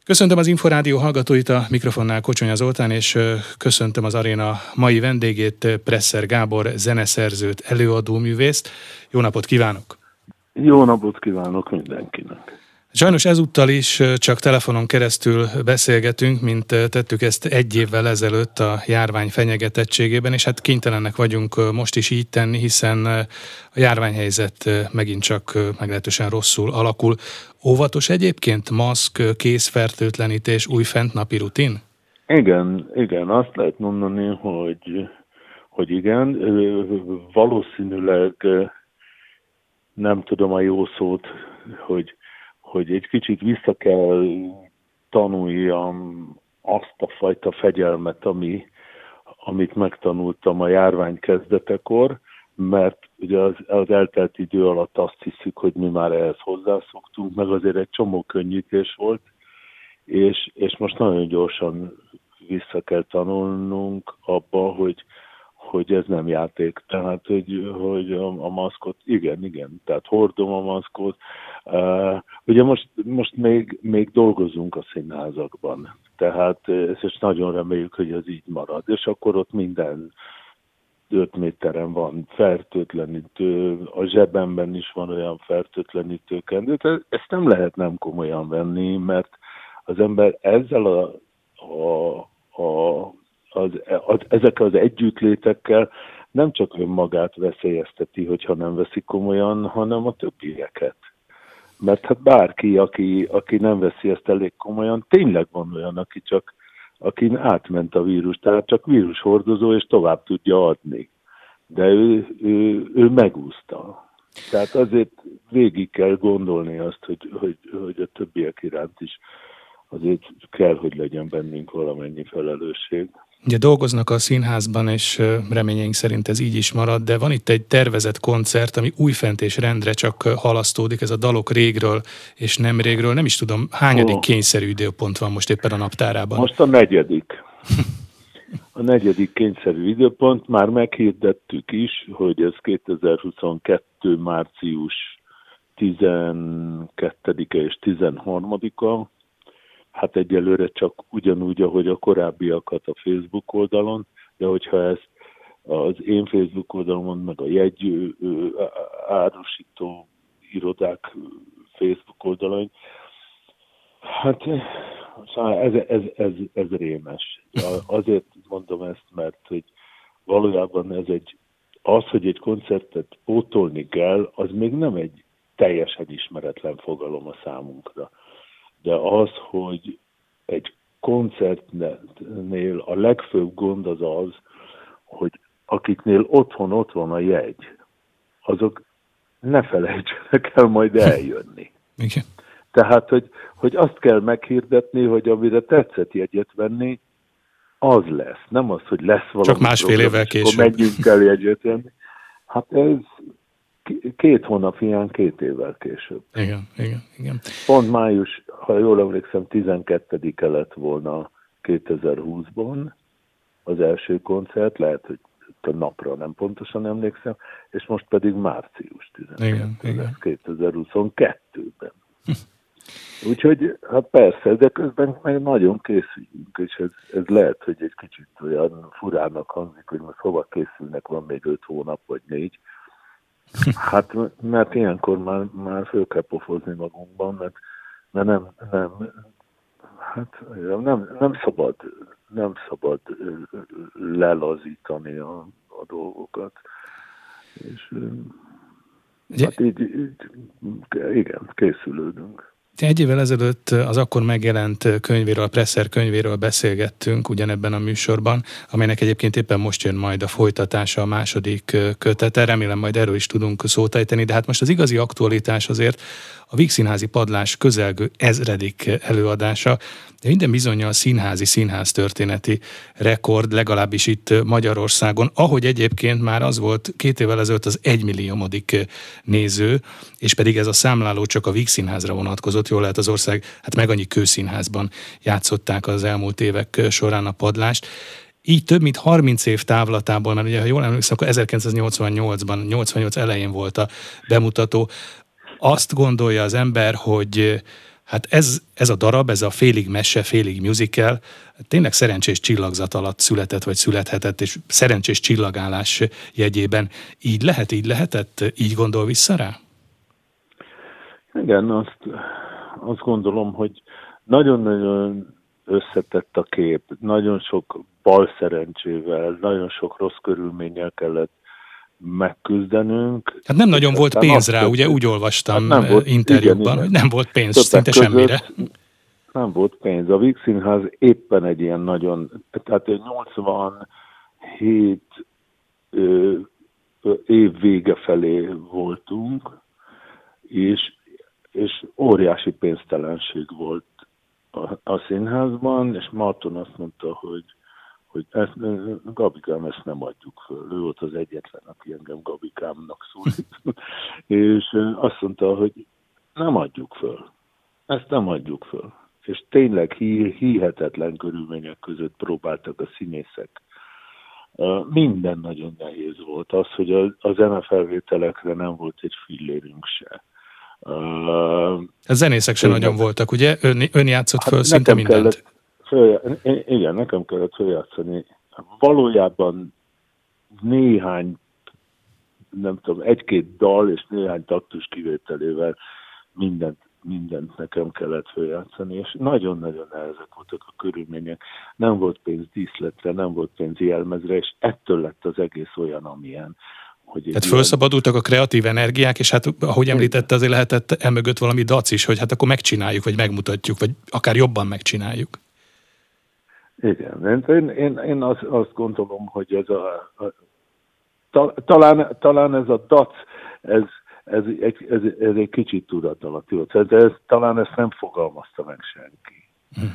Köszöntöm az Inforádió hallgatóit, a mikrofonnál Kocsonya Zoltán, és köszöntöm az aréna mai vendégét, Presser Gábor, zeneszerzőt, előadóművészt. Jó napot kívánok! Jó napot kívánok mindenkinek! Sajnos ezúttal is csak telefonon keresztül beszélgetünk, mint tettük ezt egy évvel ezelőtt a járvány fenyegetettségében, és hát kénytelenek vagyunk most is így tenni, hiszen a járványhelyzet megint csak meglehetősen rosszul alakul. Óvatos egyébként maszk, kézfertőtlenítés, újfent napi rutin? Igen, azt lehet mondani, hogy igen. Valószínűleg nem tudom a jó szót, hogy egy kicsit vissza kell tanuljam azt a fajta fegyelmet, amit megtanultam a járvány kezdetekor, mert ugye az eltelt idő alatt azt hiszük, hogy mi már ehhez hozzászoktunk, meg azért egy csomó könnyítés volt, és most nagyon gyorsan vissza kell tanulnunk abba, hogy ez nem játék. Tehát, hogy a maszkot, igen, tehát hordom a maszkot. Ugye most még dolgozunk a színházakban, tehát és nagyon reméljük, hogy ez így marad. És akkor ott minden 5 méteren van fertőtlenítő, a zsebemben is van olyan fertőtlenítőkendő. Ezt nem lehet nem komolyan venni, mert az ember ezzel ezekkel az együttlétekkel nem csak önmagát veszélyezteti, hogyha nem veszi komolyan, hanem a többieket. Mert hát bárki, aki nem veszi ezt elég komolyan, tényleg van olyan, akin átment a vírus, tehát csak vírushordozó, és tovább tudja adni. De ő megúszta. Tehát azért végig kell gondolni azt, hogy a többiek iránt is azért kell, hogy legyen bennünk valamennyi felelősség. Ugye dolgoznak a színházban, és reményeink szerint ez így is marad, de van itt egy tervezett koncert, ami újfent és rendre csak halasztódik, ez a Dalok régről és nem régről. Nem is tudom, hányadik kényszerű időpont van most éppen a naptárában? Most a 4. A 4. kényszerű időpont, már meghirdettük is, hogy ez 2022. március 12-e és 13-a. Hát egyelőre csak ugyanúgy, ahogy a korábbiakat a Facebook oldalon, de hogyha ezt az én Facebook oldalon, meg a jegyű árusító irodák Facebook oldalon, hát ez rémes. Azért mondom ezt, mert hogy valójában az, hogy egy koncertet pótolni kell, az még nem egy teljesen ismeretlen fogalom a számunkra. De az, hogy egy koncertnél a legfőbb gond az, hogy akiknél ott van a jegy, azok ne felejtsenek el majd eljönni. Igen. Tehát, hogy azt kell meghirdetni, hogy amire tetszett jegyet venni, az lesz. Nem az, hogy lesz valami csak másfél évvel később. Akkor menjünk el jegyet venni. Hát ez 2 hónap hiány 2 évvel később. Igen. Pont május, ha jól emlékszem, 12-e lett volna 2020-ban az első koncert, lehet, hogy a napra nem pontosan emlékszem, és most pedig március 12 2022-ben. Úgyhogy, hát persze, de közben meg nagyon készülünk, és ez lehet, hogy egy kicsit olyan furának hangzik, hogy most hova készülnek, van még 5 hónap vagy 4. Hát, mert ilyenkor már föl kell pofozni magunkban, mert nem szabad lelazítani a dolgokat. És hát így, igen, készülődünk. Egy évvel ezelőtt az akkor megjelent könyvéről, a Presser könyvéről beszélgettünk ugyanebben a műsorban, amelynek egyébként éppen most jön majd a folytatása, a 2. kötete. Remélem majd erről is tudunk szót ejteni, de hát most az igazi aktualitás azért a Vígszínházi Padlás közelgő 1000. előadása, de minden bizonnyal a színháztörténeti rekord, legalábbis itt Magyarországon, ahogy egyébként már az volt 2 évvel ezelőtt az 1 milliómodik néző, és pedig ez a számláló csak a Vígszínházra vonatkozott, jól lehet az ország, hát meg annyi kőszínházban játszották az elmúlt évek során a Padlást. Így több mint 30 év távlatából, mert ugye, ha jól emlékszem, akkor 1988-ban, 88 elején volt a bemutató. Azt gondolja az ember, hogy Hát ez a darab, ez a félig mese, félig musical, tényleg szerencsés csillagzat alatt született, vagy születhetett, és szerencsés csillagállás jegyében. Így lehetett? Így gondol vissza rá? Igen, azt gondolom, hogy nagyon-nagyon összetett a kép, nagyon sok bal szerencsével, nagyon sok rossz körülménnyel kellett megküzdenünk. Hát nem nagyon volt pénz rá, ugye úgy olvastam interjúkban, hogy nem volt pénz szinte semmire. Nem volt pénz. A Víg Színház éppen egy ilyen nagyon, tehát 87 év vége felé voltunk, és óriási pénztelenség volt a színházban, és Marton azt mondta, hogy Gabikám, ezt nem adjuk föl. Ő volt az egyetlen, aki engem Gabikámnak szólít. És azt mondta, hogy nem adjuk föl. Ezt nem adjuk föl. És tényleg hihetetlen körülmények között próbáltak a színészek. Minden nagyon nehéz volt. Az, hogy a zenefelvételekre nem volt egy fillérünk se. A zenészek sem nagyon voltak, ugye? Ön játszott föl szinte mindent. Igen, nekem kellett följátszani. Valójában néhány, nem tudom, egy-két dal és néhány taktus kivételével mindent nekem kellett följátszani, és nagyon-nagyon nehezek voltak a körülmények. Nem volt pénz díszletre, nem volt pénz jelmezre, és ettől lett az egész olyan, amilyen. Tehát felszabadultak a kreatív energiák, és hát, ahogy említette, azért lehetett emögött valami dac is, hogy hát akkor megcsináljuk, vagy megmutatjuk, vagy akár jobban megcsináljuk. Igen, én azt gondolom, hogy ez talán ez a dac, ez egy kicsit tudatalatti volt. Talán ezt nem fogalmazta meg senki.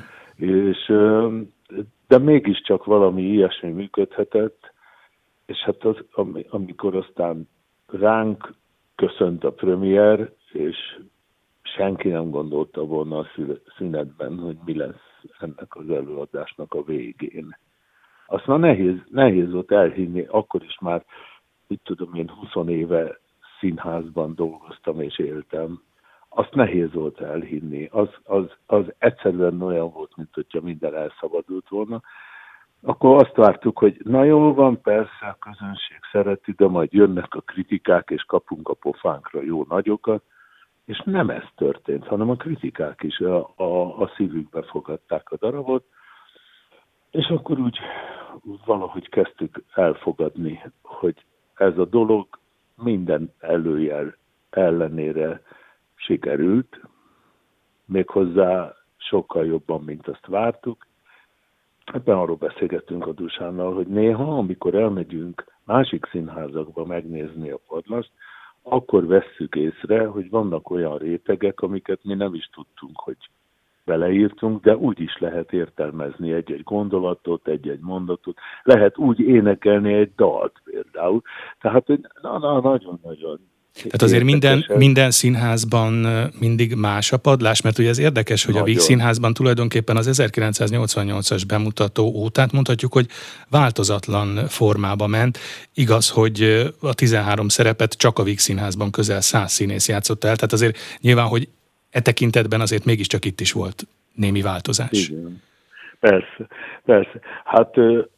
De mégiscsak valami ilyesmi működhetett, és hát amikor aztán ránk köszönt a premier, és senki nem gondolta volna a szünetben, hogy mi lesz ennek az előadásnak a végén. Azt már nehéz volt elhinni, akkor is már, mit tudom én, 20 éve színházban dolgoztam és éltem. Azt nehéz volt elhinni. Az egyszerűen olyan volt, mint hogyha minden elszabadult volna. Akkor azt vártuk, hogy na jó van, persze a közönség szereti, de majd jönnek a kritikák, és kapunk a pofánkra jó nagyokat. És nem ez történt, hanem a kritikák is a szívükbe fogadták a darabot, és akkor úgy valahogy kezdtük elfogadni, hogy ez a dolog minden előjel ellenére sikerült, méghozzá sokkal jobban, mint azt vártuk. Ebben arról beszélgettünk a Dusánnal, hogy néha, amikor elmegyünk másik színházakba megnézni a padlast, akkor vesszük észre, hogy vannak olyan rétegek, amiket mi nem is tudtunk, hogy beleírtunk, de úgy is lehet értelmezni egy-egy gondolatot, egy-egy mondatot. Lehet úgy énekelni egy dalt például. Tehát nagyon-nagyon... Tehát azért minden színházban mindig más a padlás, mert ugye ez érdekes, hogy nagyon. A Víg Színházban tulajdonképpen az 1988-as bemutató óta mondhatjuk, hogy változatlan formába ment. Igaz, hogy a 13 szerepet csak a Víg Színházban közel 100 színész játszott el, tehát azért nyilván, hogy e tekintetben azért mégiscsak itt is volt némi változás. Igen. Persze. Hát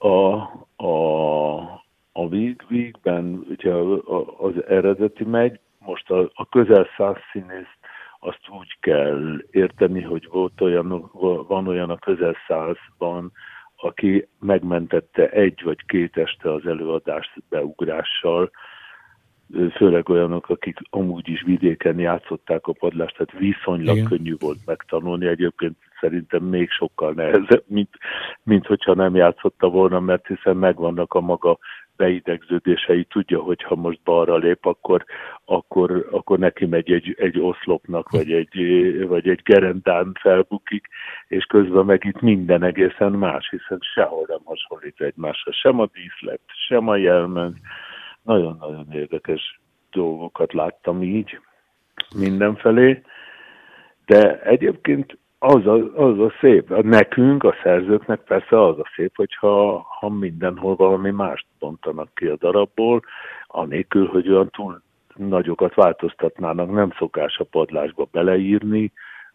a Vígben ugye az eredeti megy, most a közel 100 színészt azt úgy kell érteni, hogy van olyan a közel 100-ban, aki megmentette 1 vagy 2 este az előadást beugrással, főleg olyanok, akik amúgy is vidéken játszották a padlást, tehát viszonylag könnyű volt megtanulni. Egyébként szerintem még sokkal nehezebb, mint hogyha nem játszotta volna, mert hiszen megvannak a maga beidegződései, tudja, hogy ha most balra lép, akkor neki megy egy oszlopnak, vagy egy gerendán felbukik, és közben meg itt minden egészen más, hiszen sehol nem hasonlít egymásra, sem a díszlet, sem a jelmez. Nagyon-nagyon érdekes dolgokat láttam így mindenfelé, de egyébként az a szép, nekünk, a szerzőknek persze az a szép, hogyha mindenhol valami mást bontanak ki a darabból, anélkül, hogy olyan túl nagyokat változtatnának, nem szokás a padlásba beleírni,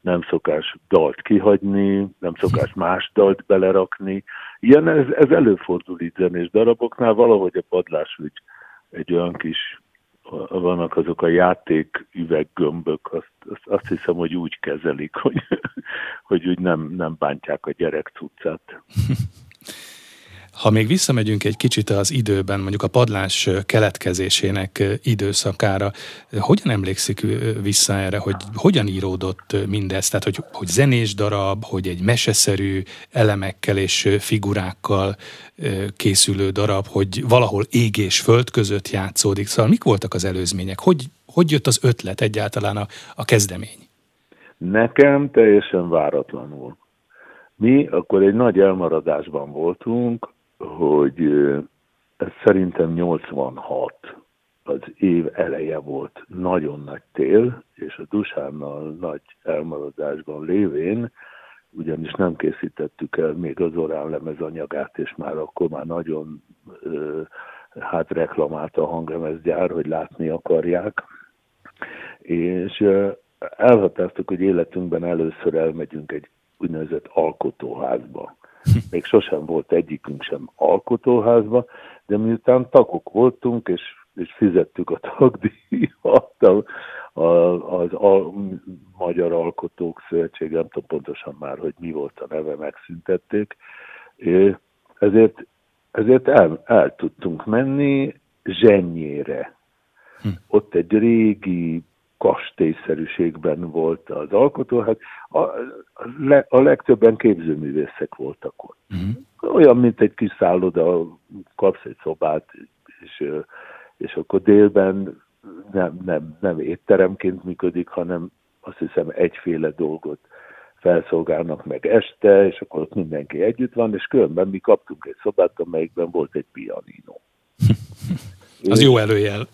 nem szokás dalt kihagyni, nem szokás más dalt belerakni. Ilyen ez előfordul itt zenés daraboknál, valahogy a padlás egy olyan kis, vannak azok a játék üveggömbök, azt hiszem, hogy úgy kezelik, hogy úgy nem bántják a gyerek cuccát. Ha még visszamegyünk egy kicsit az időben, mondjuk a padlás keletkezésének időszakára, hogyan emlékszik vissza erre, hogy hogyan íródott mindez? Tehát, hogy zenés darab, hogy egy meseszerű elemekkel és figurákkal készülő darab, hogy valahol ég és föld között játszódik. Szóval mik voltak az előzmények? Hogy jött az ötlet egyáltalán a kezdemény? Nekem teljesen váratlanul. Mi akkor egy nagy elmaradásban voltunk, hogy ez szerintem 86 az év eleje volt, nagyon nagy tél, és a Dusánnal nagy elmaradásban lévén, ugyanis nem készítettük el még az Orán lemez anyagát, és már akkor már nagyon reklamálta a hanglemezgyár, hogy látni akarják, és elhatároztuk, hogy életünkben először elmegyünk egy úgynevezett alkotóházba. Még sosem volt egyikünk sem alkotóházba, de miután tagok voltunk, és fizettük a tagdíjat, az Magyar Alkotók Szövetsége, nem tudom pontosan már, hogy mi volt a neve, megszüntették, ezért el tudtunk menni Zsennyére. Ott egy régi kastélyszerűségben volt az alkotóház. A legtöbben képzőművészek voltak ott. Olyan, mint egy kis szálloda, kapsz egy szobát, és akkor délben nem étteremként működik, hanem azt hiszem egyféle dolgot felszolgálnak meg este, és akkor ott mindenki együtt van, és különben mi kaptunk egy szobát, amelyikben volt egy pianino. Az jó előjel.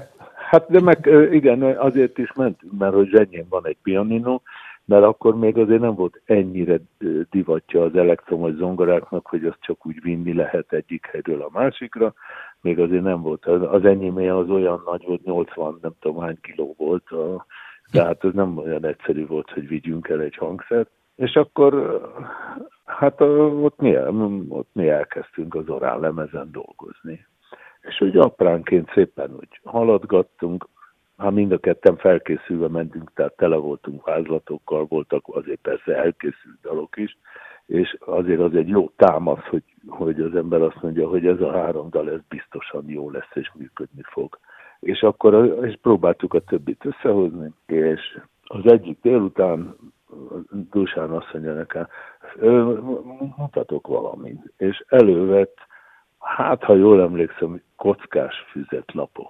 Igen, azért is mentünk, mert hogy Zsennyén van egy pianino, mert akkor még azért nem volt ennyire divatja az elektromos zongoráknak, hogy azt csak úgy vinni lehet egyik helyről a másikra. Még azért nem volt. Az enyémé az olyan nagy volt, 80 nem tudom hány kiló volt, tehát ez nem olyan egyszerű volt, hogy vigyünk el egy hangszert. És akkor ott mi elkezdtünk az Orán lemezen dolgozni. És úgy apránként szépen úgy haladgattunk, mind a ketten felkészülve mentünk, tehát tele voltunk vázlatokkal, voltak azért persze elkészült dalok is, és azért az egy jó támasz, hogy az ember azt mondja, hogy ez a 3 dal, ez biztosan jó lesz, és működni fog. És akkor próbáltuk a többit összehozni, és az egyik délután Dusán azt mondja nekem, mutatok valamit, és elővett, ha jól emlékszem, kockás füzetlapot.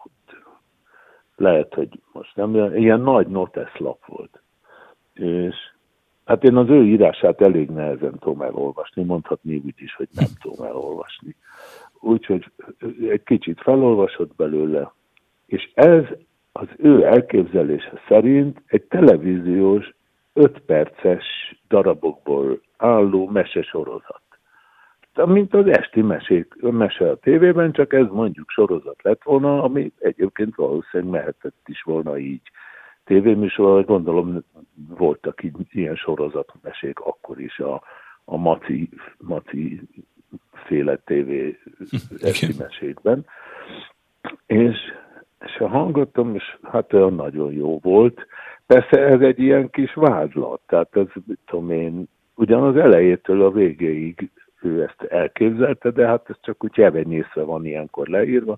Lehet, hogy most nem, ilyen nagy noteszlap volt. És hát én az ő írását elég nehezen tudom elolvasni, mondhatni úgy is, hogy nem tudom elolvasni. Úgyhogy egy kicsit felolvasott belőle, és ez az ő elképzelése szerint egy televíziós 5 perces darabokból álló mesesorozat. Mint az esti mese a tévében, csak ez mondjuk sorozat lett volna, ami egyébként valószínűleg mehetett is volna így. Tévéműsor, gondolom voltak ilyen sorozatmesék akkor is a Maci féle tévé esti mesékben. És hallgattam, és hát olyan nagyon jó volt. Persze ez egy ilyen kis vázlat, tehát ez, tudom én, ugyanaz elejétől a végéig ő ezt elképzelte, de hát ez csak úgy evenyészve van ilyenkor leírva.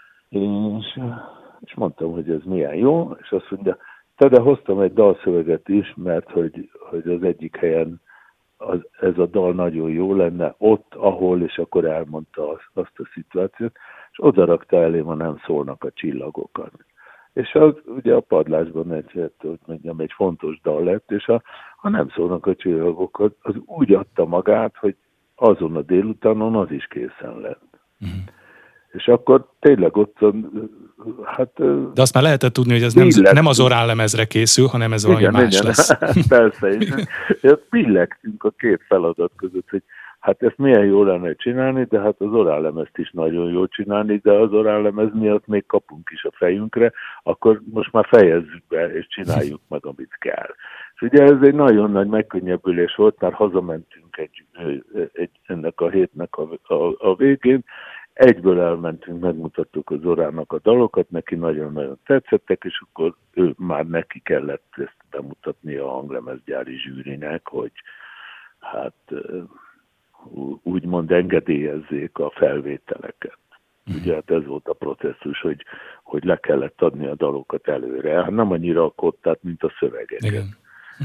És mondtam, hogy ez milyen jó, és azt mondja, de hoztam egy dalszöveget is, mert hogy az egyik helyen ez a dal nagyon jó lenne, ott, ahol, és akkor elmondta azt a szituációt, és odarakta elém, ha nem szólnak a csillagokat. És az ugye a padlásban egy fontos dal lett, és ha nem szólnak a csillagokat, az úgy adta magát, hogy azon a délutánon az is készen lett. És akkor tényleg ott, hát... De azt már lehetett tudni, hogy ez nem az Orán lemezre készül, hanem ez valami más lesz. Persze, és pillegtünk a 2 feladat között, hogy hát ezt milyen jó lenne csinálni, de hát az Orán lemezt is nagyon jó csinálni, de az Orán lemez miatt még kapunk is a fejünkre, akkor most már fejezzük be, és csináljuk meg, amit kell. És ugye ez egy nagyon nagy megkönnyebbülés volt, mert hazamentünk ennek a hétnek a végén, egyből elmentünk, megmutattuk az Zorának a dalokat, neki nagyon-nagyon tetszettek, és akkor ő már neki kellett ezt bemutatni a hanglemezgyári zsűrinek, hogy hát úgymond engedélyezzék a felvételeket. Ugye hát ez volt a processzus, hogy le kellett adni a dalokat előre. Hát nem annyira a kottát, mint a szövegeket. Igen.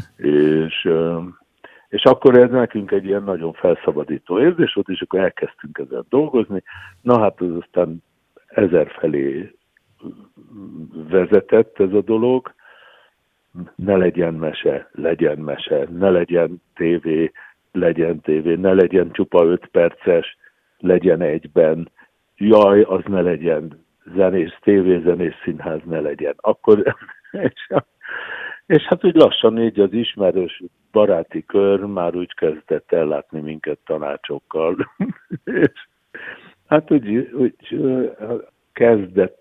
És akkor ez nekünk egy ilyen nagyon felszabadító érzés volt, és akkor elkezdtünk ezen dolgozni. Na hát az aztán 1000 felé vezetett ez a dolog. Ne legyen mese, legyen mese, ne legyen tévé, legyen tévé, ne legyen csupa 5 perces, legyen egyben, jaj, az ne legyen, tévézenés színház ne legyen. Akkor, és hát úgy lassan így az ismerős baráti kör már úgy kezdett ellátni minket tanácsokkal. És hát úgy kezdett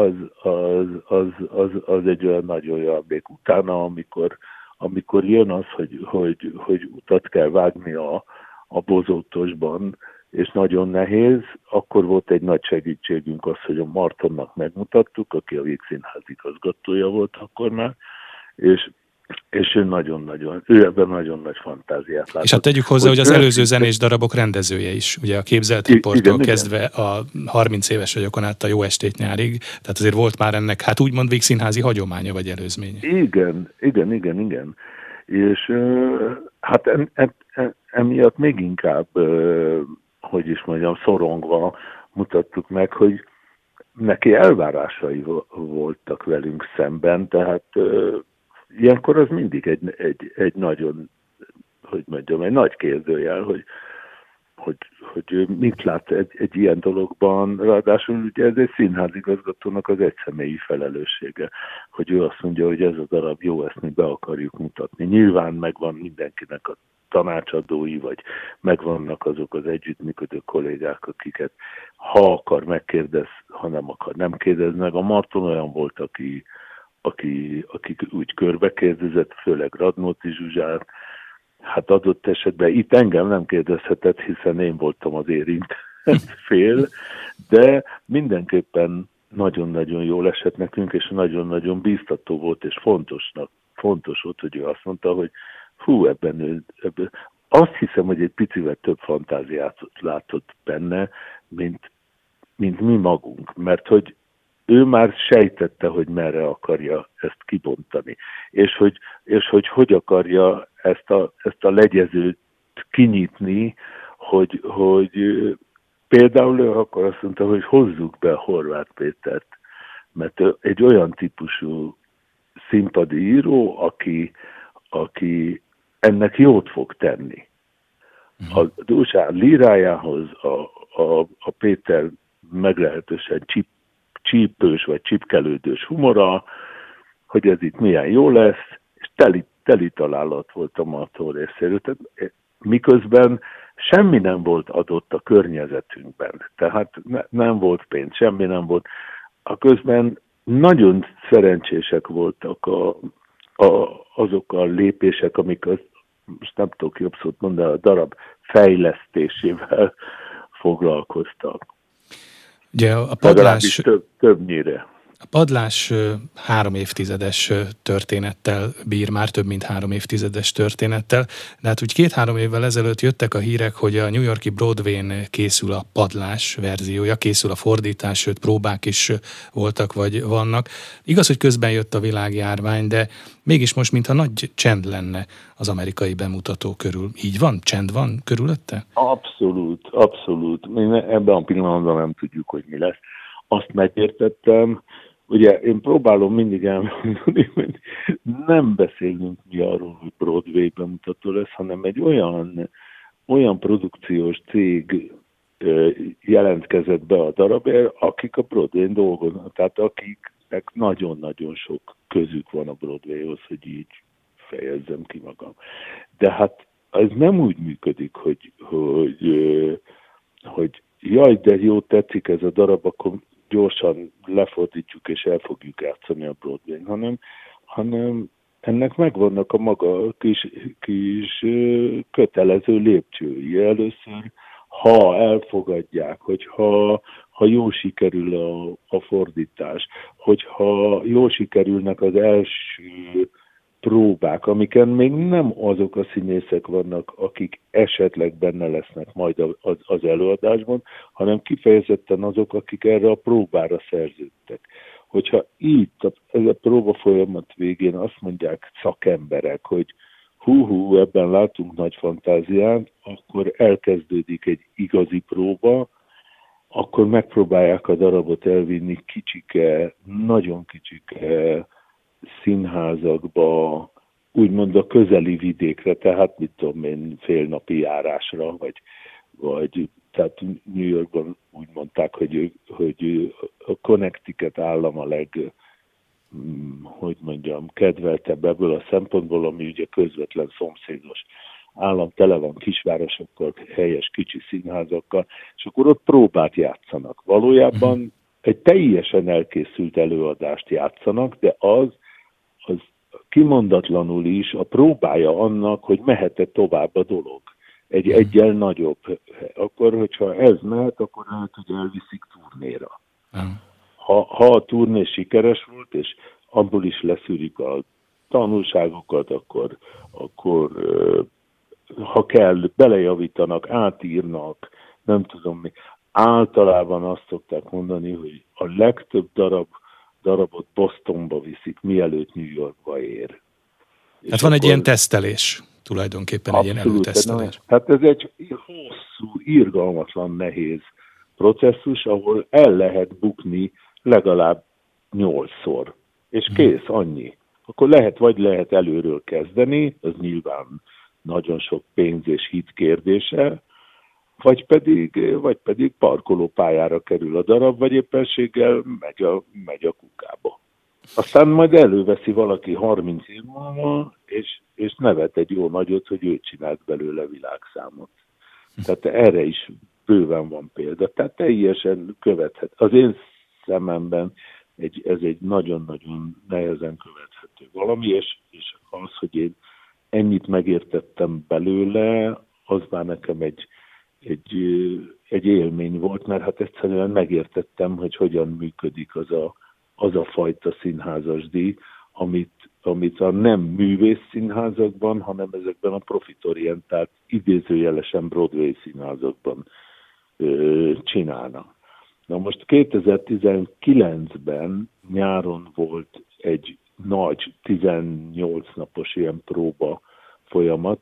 az egy olyan nagyon jó abék. Utána, amikor jön az, hogy utat kell vágni a bozótosban, és nagyon nehéz, akkor volt egy nagy segítségünk az, hogy a Martonnak megmutattuk, aki a Vígszínház igazgatója volt akkor már, és ő ebben nagyon nagy fantáziát látott. És hát tegyük hozzá, hogy az előző zenés darabok rendezője is, ugye a Képzelt riporttól kezdve a 30 éves vagyokon át a Jó estét nyárig, tehát azért volt már ennek, hát úgymond vígszínházi hagyománya vagy előzménye. Igen. És hát emiatt még inkább, hogy is mondjam, szorongva mutattuk meg, hogy neki elvárásai voltak velünk szemben, tehát ilyenkor az mindig egy nagyon, hogy mondjam, egy nagy kérdőjel, hogy mit lát egy ilyen dologban, ráadásul ugye ez egy színházigazgatónak az egyszemélyi felelőssége, hogy ő azt mondja, hogy ez a darab jó, ezt mi be akarjuk mutatni. Nyilván megvan mindenkinek a tanácsadói, vagy megvannak azok az együttműködő kollégák, akiket ha akar megkérdez, ha nem akar nem kérdez meg. A Marton olyan volt, aki úgy körbe kérdezett, főleg Radnóti Zsuzsát, hát adott esetben itt engem nem kérdezhetett, hiszen én voltam az érintett fél, de mindenképpen nagyon-nagyon jól esett nekünk, és nagyon-nagyon bíztató volt, és fontos volt, hogy ő azt mondta, hogy ebben azt hiszem, hogy egy picivel több fantáziát látott benne, mint mi magunk, mert hogy ő már sejtette, hogy merre akarja ezt kibontani, és hogy akarja ezt a legyezőt kinyitni, hogy például ő akkor azt mondta, hogy hozzuk be Horváth Pétert, mert egy olyan típusú színpadi író, aki ennek jót fog tenni. A Dózsán lírájához a Péter meglehetősen csípős vagy csipkelődős humora, hogy ez itt milyen jó lesz, és teli találat volt a Marton részéről. Miközben semmi nem volt adott a környezetünkben. Tehát nem volt pénz, semmi nem volt. A közben nagyon szerencsések voltak azok a lépések, amik most nem tudok jobb szót mondani, a darab fejlesztésével foglalkoztak. Ugye a Padlás... Többnyire. A Padlás 3 évtizedes történettel bír, már több mint 3 évtizedes történettel, de hát úgy 2-3 évvel ezelőtt jöttek a hírek, hogy a New York-i Broadway-n készül a Padlás verziója, készül a fordítás, sőt próbák is voltak vagy vannak. Igaz, hogy közben jött a világjárvány, de mégis most mintha nagy csend lenne az amerikai bemutató körül. Így van? Csend van körülötte? Abszolút. Ebben a pillanatban nem tudjuk, hogy mi lesz. Azt megértettem, ugye én próbálom mindig elmondani, hogy nem beszélünk mi arról, hogy Broadway bemutató lesz, hanem egy olyan produkciós cég jelentkezett be a darabért, akik a Broadway-n dolgoznak, tehát akiknek nagyon-nagyon sok közük van a Broadwayhoz, hogy így fejezzem ki magam. De hát ez nem úgy működik, hogy jaj, de jó, tetszik ez a darab, akkor gyorsan lefordítjuk és el fogjuk játszani a Broadway-n, hanem ennek megvannak a maga kis kötelező lépcsői. Először, ha elfogadják, ha jó sikerül a fordítás, hogyha jó sikerülnek az első próbák, amiken még nem azok a színészek vannak, akik esetleg benne lesznek majd az előadásban, hanem kifejezetten azok, akik erre a próbára szerződtek. Hogyha itt ez a próba folyamat végén azt mondják szakemberek, hogy hú, ebben látunk nagy fantáziát, akkor elkezdődik egy igazi próba, akkor megpróbálják a darabot elvinni kicsike, nagyon kicsike színházakba, úgymond a közeli vidékre, tehát mit tudom én, félnapi járásra, vagy tehát New Yorkban úgy mondták, hogy a Connecticut állam a kedveltebb ebből a szempontból, ami ugye közvetlen szomszédos állam, tele van kisvárosokkal, helyes kicsi színházakkal, és akkor ott próbát játszanak. Valójában egy teljesen elkészült előadást játszanak, de az kimondatlanul is a próbája annak, hogy mehet-e tovább a dolog. Egy egyel nagyobb. Akkor, hogyha ez mehet, akkor lehet, hogy elviszik turnéra. Ha a turné sikeres volt, és abból is leszűrik a tanulságokat, akkor ha kell, belejavítanak, átírnak, nem tudom mi. Általában azt szokták mondani, hogy a legtöbb darabot Bostonba viszik, mielőtt New Yorkba ér. Hát van egy ilyen tesztelés, tulajdonképpen abszolút, egy ilyen előtesztelés. Hát ez egy hosszú, irgalmatlan, nehéz processzus, ahol el lehet bukni legalább 8-szor. És kész, annyi. Akkor lehet előről kezdeni, az nyilván nagyon sok pénz és hit kérdése, vagy pedig parkolópályára kerül a darab, vagy éppenséggel megy a kukába. Aztán majd előveszi valaki 30 év múlva, és nevet egy jó nagyot, hogy ő csinált belőle világszámot. Tehát erre is bőven van példa. Tehát teljesen követhet. Az én szememben ez egy nagyon-nagyon nehezen követhető valami, és az, hogy én ennyit megértettem belőle, az már nekem egy élmény volt, mert hát egyszerűen megértettem, hogy hogyan működik az a fajta színházasdíj, amit a nem művész színházakban, hanem ezekben a profitorientált, idézőjelesen Broadway színházakban csinálnak. Na most 2019-ben nyáron volt egy nagy 18 napos ilyen próba folyamat,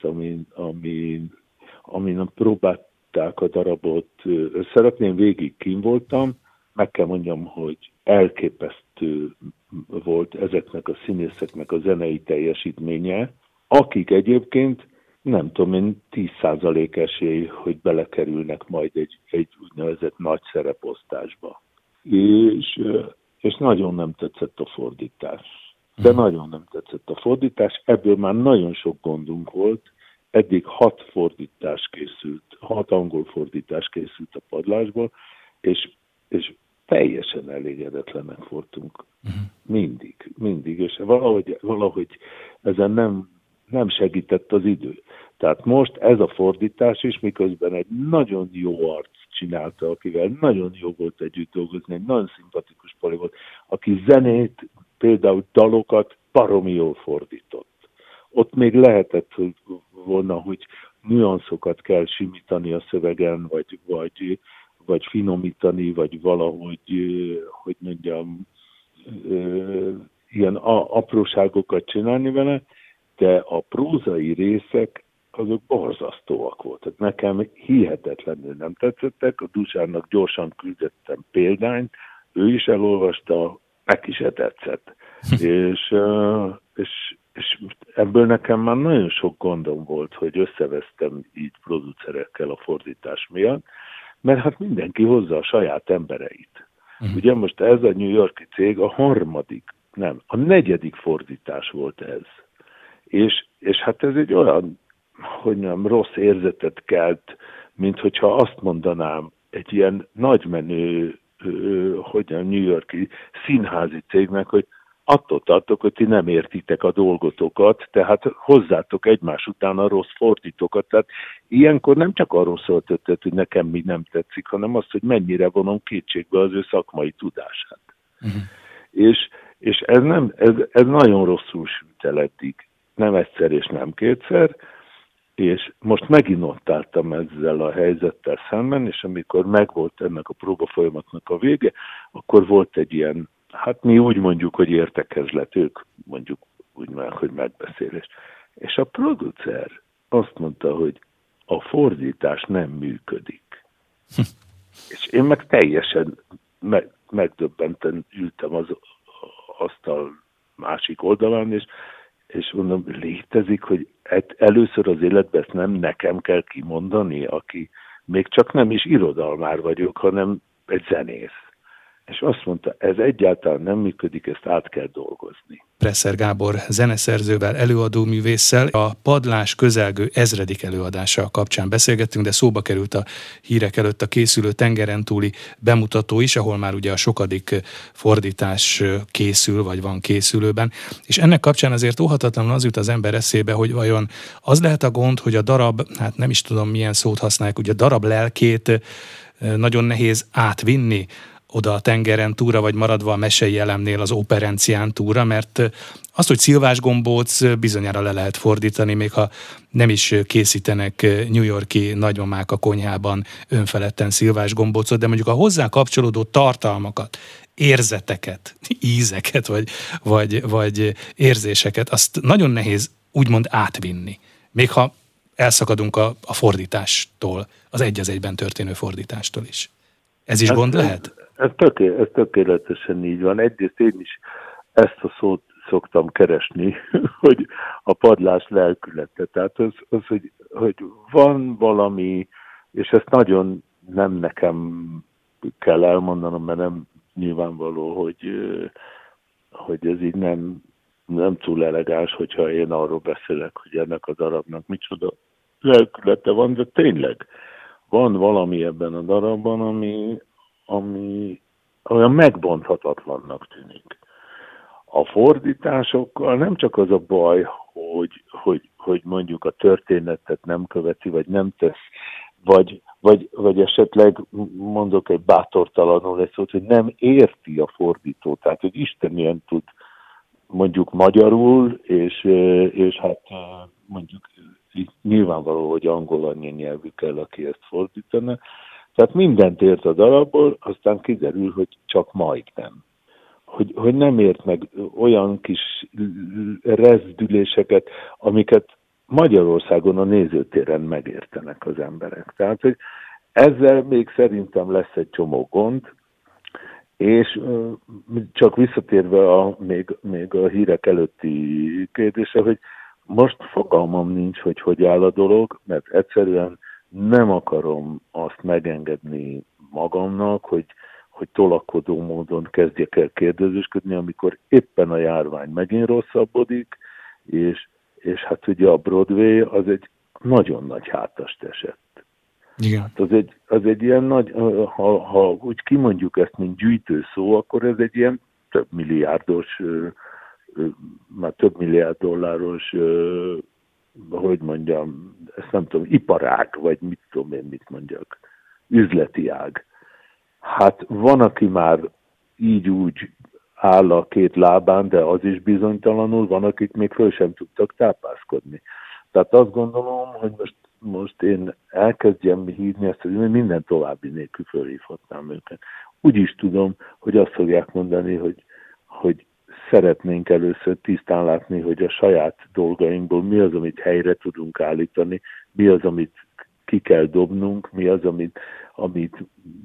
amin próbálták a darabot összerakni. Én végig kín voltam, meg kell mondjam, hogy elképesztő volt ezeknek a színészeknek a zenei teljesítménye, akik egyébként nem tudom én 10% esély, hogy belekerülnek majd egy úgynevezett nagy szereposztásba. És nagyon nem tetszett a fordítás. De nagyon nem tetszett a fordítás, ebből már nagyon sok gondunk volt, eddig 6 angol fordítás készült a padlásból, és teljesen elégedetlenek voltunk. Mindig, és valahogy ezen nem segített az idő. Tehát most ez a fordítás is, miközben egy nagyon jó arc csinálta, akivel nagyon jó volt együtt dolgozni, egy nagyon szimpatikus pali volt, aki zenét, például dalokat baromi jól fordított. Ott még lehetett volna, hogy nüanszokat kell simítani a szövegen, vagy finomítani, vagy valahogy, hogy mondjam, ilyen apróságokat csinálni vele, de a prózai részek azok borzasztóak voltak. Nekem hihetetlenül nem tetszettek, a Dusánnak gyorsan küldettem példányt, ő is elolvasta, neki se tetszett. és ebből nekem már nagyon sok gondom volt, hogy összevesztem így producerekkel a fordítás miatt, mert hát mindenki hozza a saját embereit. Ugye most ez a New York-i cég a 4. fordítás volt ez. És hát ez egy olyan, hogy nem rossz érzetet kelt, mint hogyha azt mondanám egy ilyen nagymenő, New York-i színházi cégnek, hogy attól tartok, hogy ti nem értitek a dolgotokat, tehát hozzátok egymás után a rossz fordítókat. Tehát ilyenkor nem csak arról szólt ötlet, hogy nekem mi nem tetszik, hanem azt, hogy mennyire vonom kétségbe az ő szakmai tudását. Uh-huh. És ez nagyon rosszul sült el eddig. Nem egyszer és nem kétszer, és most megint ott álltam ezzel a helyzettel szemben, és amikor megvolt ennek a próbafolyamatnak a vége, akkor volt egy ilyen, hát mi úgy mondjuk, hogy értekezlet, ők mondjuk úgy meg, hogy megbeszélés. És a producer azt mondta, hogy a fordítás nem működik. És én meg teljesen megdöbbenten ültem az asztal másik oldalán, és mondom, létezik, hogy először az életben ezt nem nekem kell kimondani, aki még csak nem is irodalmár vagyok, hanem egy zenész. És azt mondta, ez egyáltalán nem működik, ezt át kell dolgozni. Presser Gábor zeneszerzővel, előadóművésszel a Padlás közelgő 1000. előadása kapcsán beszélgettünk, de szóba került a hírek előtt a készülő tengeren túli bemutató is, ahol már ugye a sokadik fordítás készül, vagy van készülőben. És ennek kapcsán azért óhatatlanul az jut az ember eszébe, hogy vajon az lehet a gond, hogy a darab, hát nem is tudom milyen szót használják, ugye a darab lelkét nagyon nehéz átvinni oda a tengeren túlra, vagy maradva a mesei elemnél az operencián túlra, mert azt, hogy Szilvás gombóc bizonyára le lehet fordítani, még ha nem is készítenek New York-i nagymamák a konyhában önfeledten Szilvás gombócot, de mondjuk a hozzá kapcsolódó tartalmakat, érzeteket, ízeket, vagy érzéseket, azt nagyon nehéz úgymond átvinni. Még ha elszakadunk a fordítástól, az egy az egyben történő fordítástól is. Ez is gond lehet? Ez tökéletesen így van. Egyrészt én is ezt a szót szoktam keresni, hogy a padlás lelkülete. Tehát az hogy van valami, és ezt nagyon nem nekem kell elmondanom, mert nem nyilvánvaló, hogy ez így nem túl elegáns, hogyha én arról beszélek, hogy ennek a darabnak micsoda lelkülete van, de tényleg van valami ebben a darabban, ami olyan megbonthatatlannak tűnik. A fordításokkal nem csak az a baj, hogy mondjuk a történetet nem követi, vagy nem tesz, vagy esetleg mondok egy bátortalanul egy szót, hogy nem érti a fordító. Tehát, hogy Isten ilyen tud mondjuk magyarul, és hát mondjuk nyilvánvaló, hogy angol anyanyelvű kell, aki ezt fordítana. Tehát mindent ért a darabból, aztán kiderül, hogy csak majdnem. Hogy nem ért meg olyan kis rezdüléseket, amiket Magyarországon a nézőtéren megértenek az emberek. Tehát, hogy ezzel még szerintem lesz egy csomó gond, és csak visszatérve még a hírek előtti kérdése, hogy most fogalmam nincs, hogy áll a dolog, mert egyszerűen nem akarom azt megengedni magamnak, hogy tolakodó módon kezdjek el kérdezősködni, amikor éppen a járvány megint rosszabbodik, és hát ugye a Broadway az egy nagyon nagy hátast esett. Igen. Hát az egy ilyen nagy, ha úgy kimondjuk ezt, mint gyűjtő szó, akkor ez egy ilyen több milliárdos, már több milliárd dolláros, hogy mondjam, ezt nem tudom, iparág, vagy mit tudom én, mit mondjak, üzleti ág. Hát van, aki már így úgy áll a két lábán, de az is bizonytalanul, van, akik még föl sem tudtak tápászkodni. Tehát azt gondolom, hogy most én elkezdjem hívni ezt, hogy minden további nélkül fölhívhatnám őket. Úgy is tudom, hogy azt fogják mondani, hogy szeretnénk először tisztán látni, hogy a saját dolgainkból mi az, amit helyre tudunk állítani, mi az, amit ki kell dobnunk, mi az, amit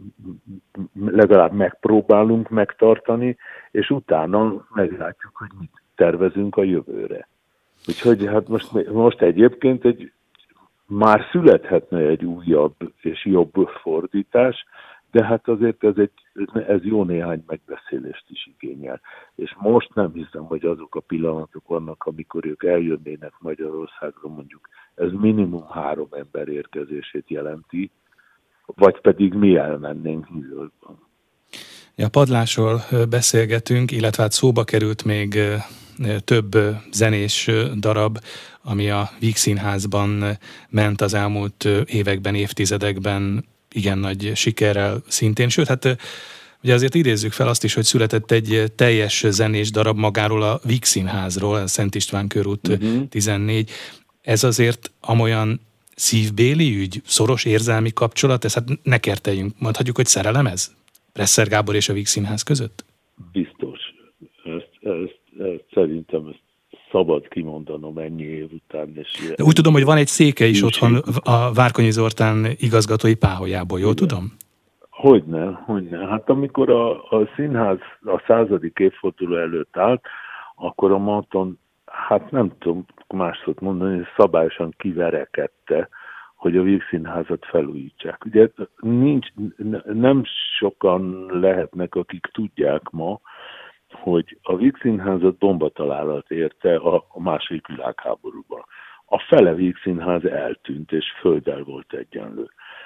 legalább megpróbálunk megtartani, és utána meglátjuk, hogy mit tervezünk a jövőre. Úgyhogy hát most egyébként már születhetne egy újabb és jobb fordítás, de hát azért ez jó néhány megbeszélést is igényel. És most nem hiszem, hogy azok a pillanatok vannak, amikor ők eljönnének Magyarországra, mondjuk ez minimum 3 ember érkezését jelenti, vagy pedig mi elmennénk New Yorkban. A padlásról beszélgetünk, illetve hát szóba került még több zenés darab, ami a Vígszínházban ment az elmúlt években, évtizedekben igen nagy sikerrel szintén. Sőt, hát ugye azért idézzük fel azt is, hogy született egy teljes zenés darab magáról a Vígszínházról, a Szent István körút 14. Ez azért amolyan szívbéli ügy, szoros érzelmi kapcsolat, ez hát ne kerteljünk, mondhatjuk, hogy szerelem ez? Presser Gábor és a Vígszínház között? Biztos. Ezt szerintem ezt szabad kimondanom ennyi év után. De úgy tudom, hogy van egy széke is otthon a Várkonyi Zoltán igazgatói páholyából, jól tudom? Hogyne. Hát amikor a színház a 100. évforduló előtt állt, akkor a Marton, hát nem tudom máshogy mondani, szabályosan kiverekedte, hogy a Vígszínházat felújítsák. Ugye nem sokan lehetnek, akik tudják ma, hogy a Vígszínházat bombatalálat érte a II. Világháborúban. A fele Vígszínház eltűnt, és földdel volt egyenlő.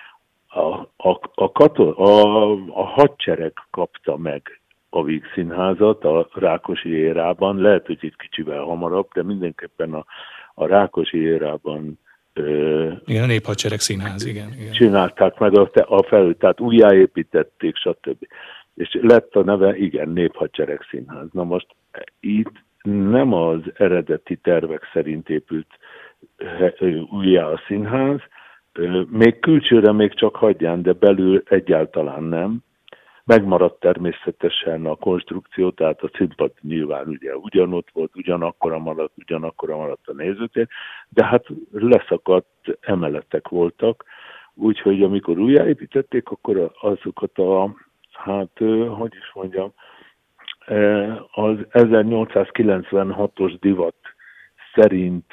A hadsereg kapta meg a Vígszínházat a Rákosi érában, lehet, hogy itt kicsivel hamarabb, de mindenképpen a Rákosi érában igen, a Néphadsereg Színház, igen. Csinálták meg a felül, tehát újjáépítették, stb. És lett a neve, igen, Néphadsereg Színház. Na most itt nem az eredeti tervek szerint épült újjá a színház, még külsőre még csak hagyján, de belül egyáltalán nem. Megmaradt természetesen a konstrukció, tehát a színpad nyilván ugye ugyanott volt, ugyanakkora maradt a nézőtér, de hát leszakadt emeletek voltak, úgyhogy amikor újjáépítették, akkor azokat hogy is mondjam, az 1896-os divat szerint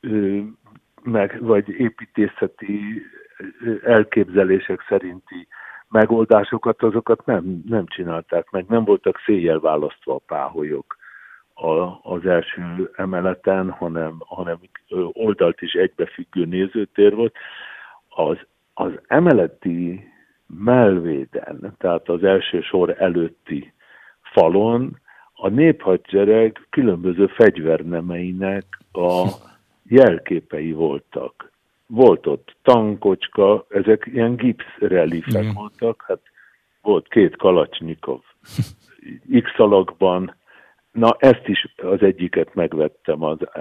vagy építészeti elképzelések szerinti megoldásokat, azokat nem csinálták meg, nem voltak széjjel választva a páholyok az első emeleten, hanem oldalt is egybefüggő nézőtér volt. Az emeleti mellvéden, tehát az első sor előtti falon a néphadsereg különböző fegyvernemeinek a jelképei voltak. Volt ott tankocska, ezek ilyen gipszrelifek voltak, hát volt 2 Kalacsnyikov X alakban. Na, ezt is az egyiket megvettem,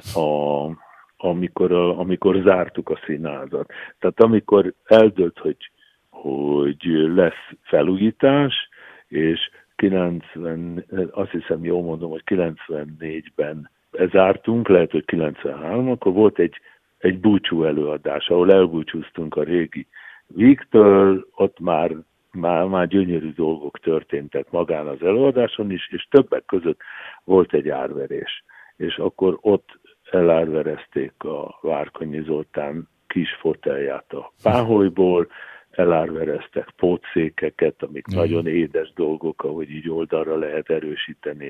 amikor zártuk a színházat. Tehát amikor eldőlt, hogy lesz felújítás, és azt hiszem jól mondom, hogy 94-ben zártunk, lehet, hogy 93, akkor volt egy búcsú előadás, ahol elbúcsúztunk a régi Vígtől, ott már gyönyörű dolgok történtek magán az előadáson is, és többek között volt egy árverés. És akkor ott elárverezték a Várkonyi Zoltán kis fotelját a páholyból, elárvereztek pótszékeket, amik nagyon édes dolgok, ahogy így oldalra lehet erősíteni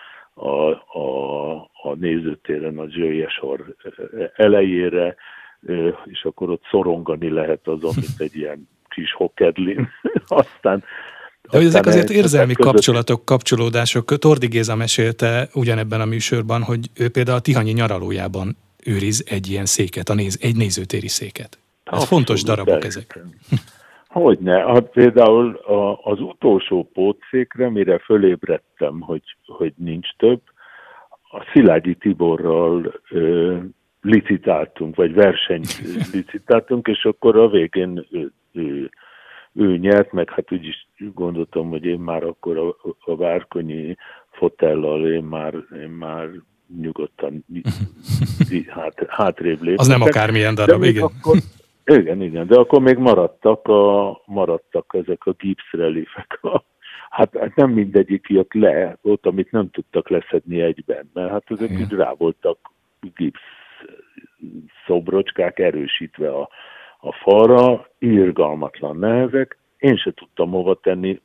a nézőtéren a zsőjesor elejére, és akkor ott szorongani lehet azon, mint egy ilyen kis hokedlin. Aztán de hogy ezek azért érzelmi kapcsolatok, kapcsolódások. Tordi Géza mesélte ugyanebben a műsorban, hogy ő például a Tihanyi nyaralójában őriz egy ilyen széket, egy nézőtéri széket. Ez fontos darabok ezek. Hogyne, hát például az utolsó pótszékre, mire fölébredtem, hogy nincs több, a Szilágyi Tiborral licitáltunk, vagy versenylicitáltunk, és akkor a végén ő nyert, meg hát úgy is gondoltam, hogy én már akkor a Várkonyi fotellal én már nyugodtan hátrébb léptem. Az nem akármilyen darab, igen. Akkor, igen, de akkor még maradtak ezek a gipszrelifek. Hát nem mindegyik jött le, ott, amit nem tudtak leszedni egyben, mert hát ezek így rá voltak gipsz szobrocskák erősítve a falra, irgalmatlan nehezek. Én se tudtam hova tenni,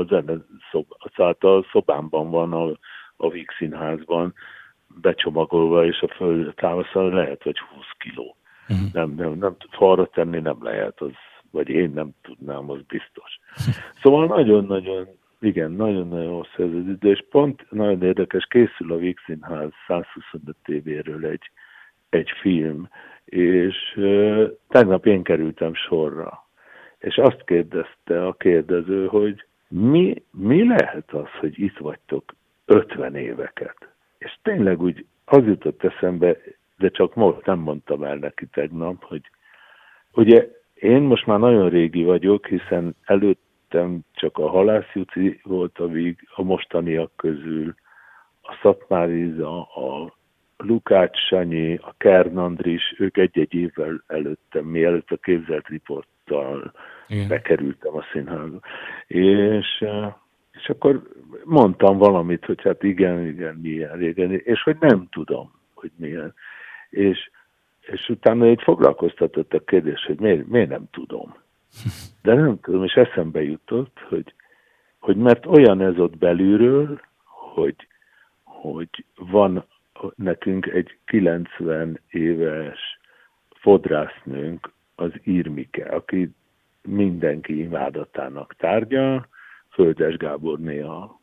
a szobámban van a Vígszínházban becsomagolva, és a földtámaszal lehet, hogy 20 kiló. Nem falra tenni nem lehet, vagy én nem tudnám, az biztos. Szóval nagyon-nagyon Igen, nagyon-nagyon hosszú ez az idő, és pont nagyon érdekes, készül a Víg Színház 125 évéről egy film, és tegnap én kerültem sorra. És azt kérdezte a kérdező, hogy mi lehet az, hogy itt vagytok 50 éveket? És tényleg úgy az jutott eszembe, de csak most nem mondtam el neki tegnap, hogy ugye én most már nagyon régi vagyok, hiszen előttem csak a Halász Juci volt a Víg, a mostaniak közül, a Szatmáriza, a Lukács Sanyi, a Kern Andris, ők egy-egy évvel előttem, mielőtt a Képzelt Riporttal bekerültem a színházba. És akkor mondtam valamit, hogy hát igen, milyen régen, és hogy nem tudom, hogy milyen. És utána egy foglalkoztatott a kérdés, hogy miért nem tudom. De nem tudom, és eszembe jutott, hogy mert olyan ez ott belülről, hogy van nekünk egy 90 éves fodrásznőnk, az Irmike, aki mindenki imádatának tárgya, Földes Gáborné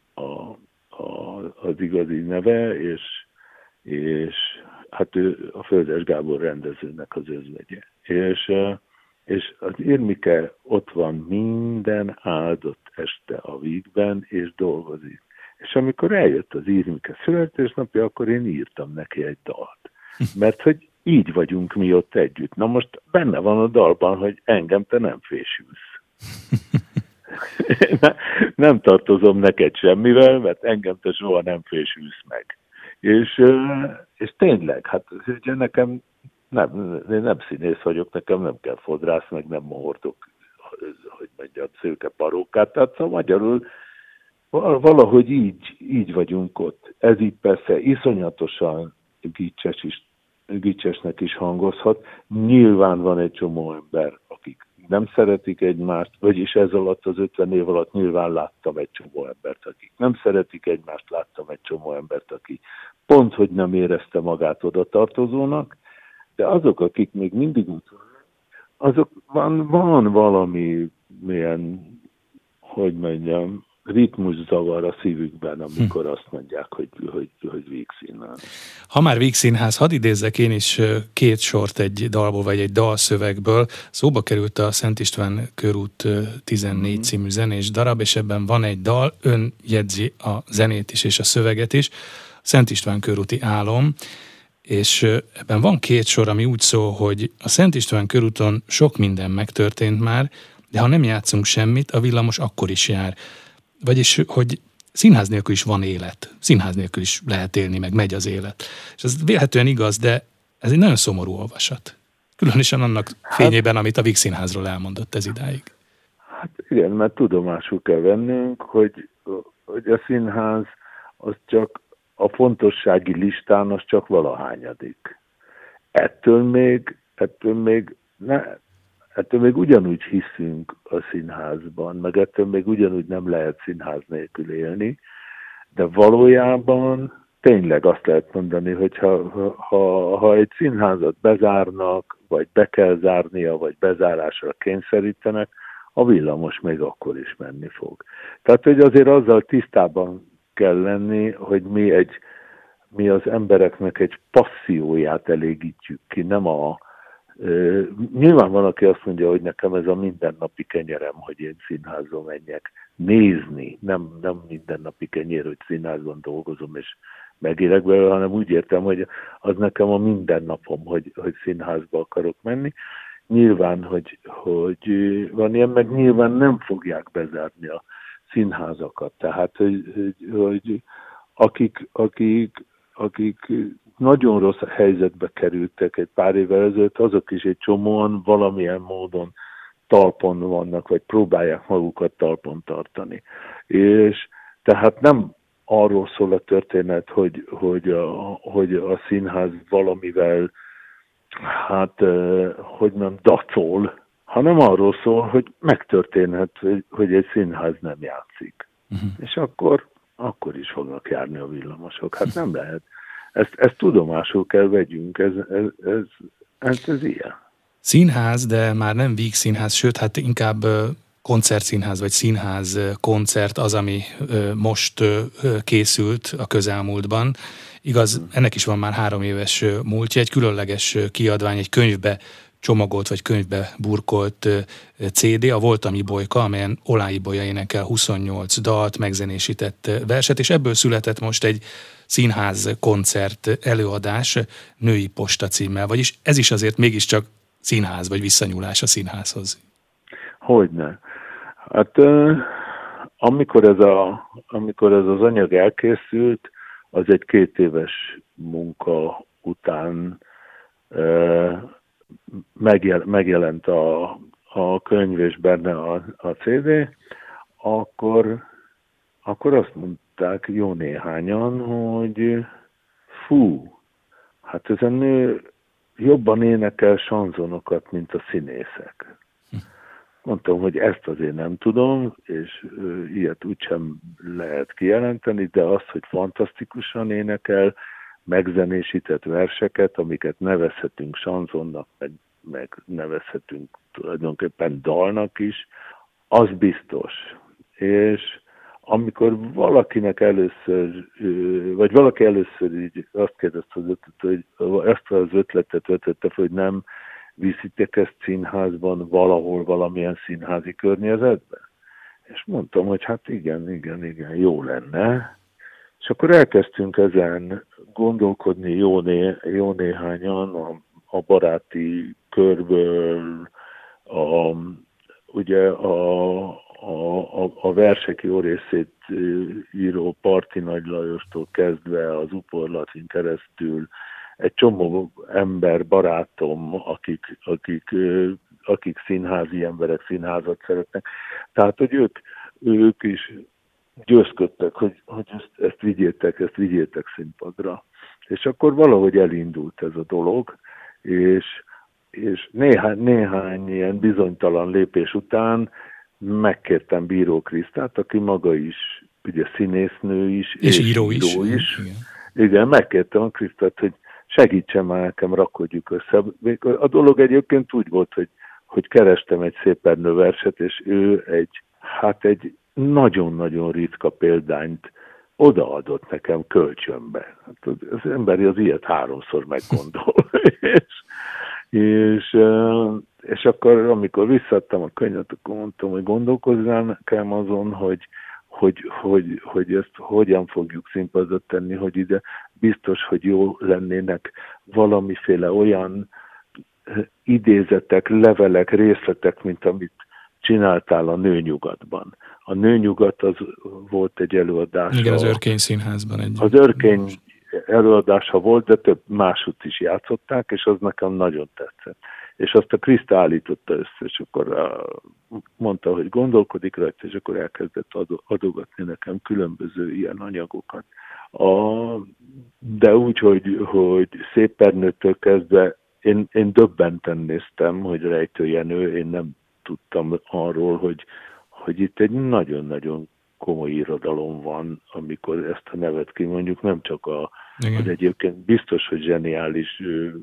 az igazi neve, és hát ő a Földes Gábor rendezőnek az özvegye. És az Irmike ott van minden áldott este a Vígben, és dolgozik. És amikor eljött az Irmike születésnapja, akkor én írtam neki egy dalt. Mert hogy így vagyunk mi ott együtt. Na most benne van a dalban, hogy engem te nem fésülsz. Nem tartozom neked semmivel, mert engem te soha nem fésülsz meg. És tényleg, hát ugye nekem én nem színész vagyok, nekem nem kell fodrász, meg nem hordok, hogy mondjam, szőke parókát, tehát szóval magyarul valahogy így vagyunk ott. Ez így persze iszonyatosan gicsesnek is hangozhat. Nyilván van egy csomó ember, akik nem szeretik egymást, vagyis ez alatt az 50 év alatt nyilván láttam egy csomó embert, akik nem szeretik egymást, láttam egy csomó embert, aki pont, hogy nem érezte magát oda tartozónak, de azok, akik még mindig azok van valami milyen, hogy mondjam, ritmuszavar a szívükben, amikor azt mondják, hogy Víg Színház. Ha már Víg Színház, hadd idézzek én is két sort egy dalból, vagy egy dalszövegből. Szóba került a Szent István körút 14 című zenés darab, és ebben van egy dal, ön jegyzi a zenét is és a szöveget is, Szent István körúti álom, és ebben van két sor, ami úgy szól, hogy a Szent István körúton sok minden megtörtént már, de ha nem játszunk semmit, a villamos akkor is jár. Vagyis, hogy színház nélkül is van élet. Színház nélkül is lehet élni, meg megy az élet. És ez véletlenül igaz, de ez egy nagyon szomorú olvasat. Különösen annak fényében, amit a Víg Színházról elmondott ez idáig. Hát igen, mert tudomásul kell vennünk, hogy a színház az csak a fontossági listán az csak valahányadik. Ettől még ugyanúgy hiszünk a színházban, meg ettől még ugyanúgy nem lehet színház nélkül élni, de valójában tényleg azt lehet mondani, hogy ha egy színházat bezárnak, vagy be kell zárnia, vagy bezárásra kényszerítenek, a villamos még akkor is menni fog. Tehát, hogy azért azzal tisztában kell lenni, hogy mi az embereknek egy passzióját elégítjük ki, nem nyilván van, aki azt mondja, hogy nekem ez a mindennapi kenyerem, hogy én színházba menjek nézni, nem mindennapi kenyér, hogy színházban dolgozom és megélek belőle, hanem úgy értem, hogy az nekem a mindennapom, hogy színházba akarok menni. Nyilván, hogy van ilyen, meg nyilván nem fogják bezárni a színházakat. Tehát, hogy akik nagyon rossz helyzetbe kerültek egy pár évvel ezelőtt, azok is egy csomóan valamilyen módon talpon vannak, vagy próbálják magukat talpon tartani. És tehát nem arról szól a történet, hogy a színház valamivel, hogy nem dacol, hanem arról szól, hogy megtörténhet, hogy egy színház nem játszik. És akkor is fognak járni a villamosok. Hát nem lehet. Ezt tudomásul kell vegyünk, ez ilyen. Színház, de már nem Víg Színház, sőt, hát inkább koncertszínház vagy színház koncert az, ami most készült a közelmúltban. Igaz, ennek is van már 3 éves múltja, egy különleges kiadvány, egy könyvbe csomagolt vagy könyvbe burkolt CD, a Voltam Ibolyka, amelyen Olá Ibolya énekel 28 dalt, megzenésített verset, és ebből született most egy színház koncert előadás Női Posta címmel, vagyis ez is azért mégiscsak színház, vagy visszanyúlás a színházhoz. Hogyne. Hát amikor ez az anyag elkészült, az egy 2 éves munka után megjelent a könyv és benne a CD, akkor azt mondták jó néhányan, hogy hát ez a nő jobban énekel sanzonokat, mint a színészek. Mondtam, hogy ezt azért nem tudom, és ilyet úgysem lehet kijelenteni, de azt, hogy fantasztikusan énekel, megzenésített verseket, amiket nevezhetünk sanzonnak, meg nevezhetünk tulajdonképpen dalnak is, az biztos. És amikor valakinek először, vagy valaki először így azt kérdezte az ötletet, hogy ezt az ötletet vetette, hogy nem viszitek ezt színházban valahol, valamilyen színházi környezetben? És mondtam, hogy hát igen, jó lenne. És akkor elkezdtünk ezen gondolkodni jó néhányan a baráti körből, ugye a versek jó részét író Parti Nagy Lajostól kezdve az Uporlatin keresztül egy csomó ember, barátom, akik színházi emberek, színházat szeretnek. Tehát, hogy ők is győzködtek, hogy ezt vigyétek színpadra. És akkor valahogy elindult ez a dolog, és néhány ilyen bizonytalan lépés után megkértem Bíró Krisztát, aki maga is ugye színésznő is, és író is. Igen, megkértem a Krisztát, hogy segítsen már nekem, rakodjuk össze. A dolog egyébként úgy volt, hogy kerestem egy Szépernő verset, és ő egy nagyon-nagyon ritka példányt odaadott nekem kölcsönbe. Hát az emberi az ilyet 3-szor meggondol. és akkor, amikor visszaadtam a könyvet, akkor mondtam, hogy gondolkozzál nekem azon, hogy ezt hogyan fogjuk színpadra tenni, hogy ide biztos, hogy jó lennének valamiféle olyan idézetek, levelek, részletek, mint amit csináltál a Nőnyugatban. A Nőnyugat az volt egy előadás. Igen, az Örkény Színházban egy. Az Örkény előadása volt, de több másút is játszották, és az nekem nagyon tetszett. És azt a Kriszta állította össze, és akkor mondta, hogy gondolkodik rajta, és akkor elkezdett adogatni nekem különböző ilyen anyagokat. De úgy, hogy Szépernőtől kezdve én döbbenten néztem, hogy Rejtő Jenő, én nem tudtam arról, hogy itt egy nagyon-nagyon komoly irodalom van, amikor ezt a nevet kimondjuk, nem csak az egyébként biztos, hogy zseniális